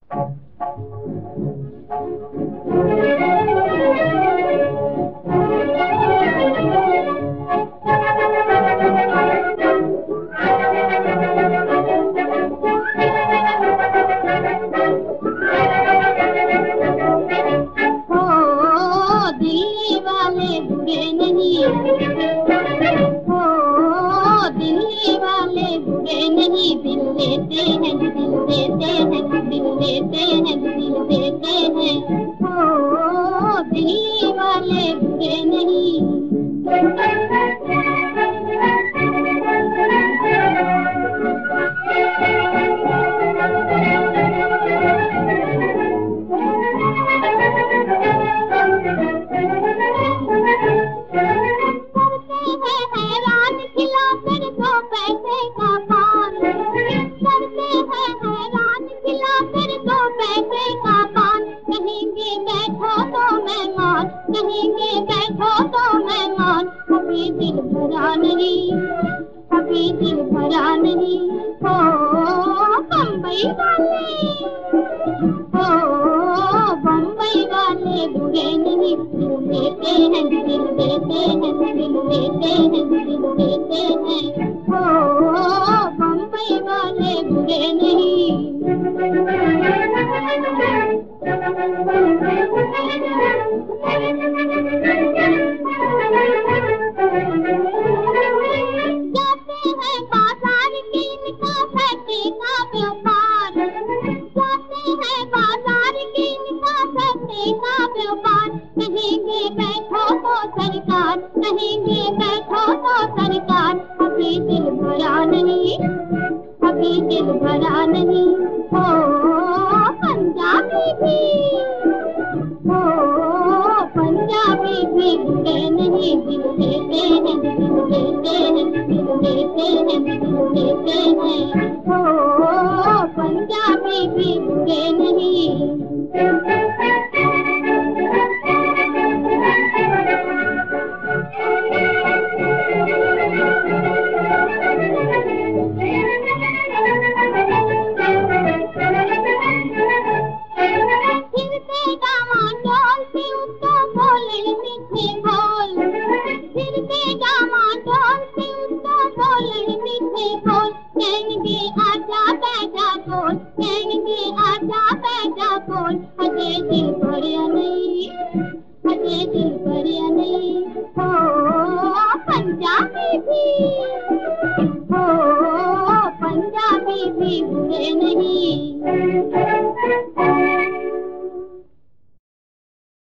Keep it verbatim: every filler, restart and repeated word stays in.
दिल्ली वाले बुरे नहीं, दिल देते हैं, दिल देते हैं, दिल देते हैं, दिल देते हैं। ओ दिल्ली वाले बुरे नहीं। कहेंगे बैठो तो मेहमान, अभी दिल भरा नहीं, अभी दिल भरा नहीं। हो बम्बई वाले, हो बम्बई वाले बुरे नहीं, दिल देते हैं, दिल देते हैं, दिल देते हैं, दिल देते हैं। हो बम्बई वाले बुरे नहीं। जाते हैं बाजार की इनका फैक्ट्री का व्यापार, जाते हैं बाजार की इनका फैक्ट्री का व्यापार। कहेंगे बैठो तो सरकार, कहेंगे बैठो तो सरकार, अभी दिल भरा नहीं, अभी दिल भरा नहीं। हो पंजाबी भी, हो पंजाबी भी बुरे नहीं, दिल देते हैं, दिल देते हैं, दिल देते हैं, दिल देते हैं। हो पंजाबी भी बुरे नहीं। कहेंगे आजा बैठा बोल, कहेंगे आजा बैठा बोल, अजय दिल भरिया नहीं, अजय दिल भरिया नहीं। हो पंजाबी भी, हो पंजाबी भी बुरे नहीं।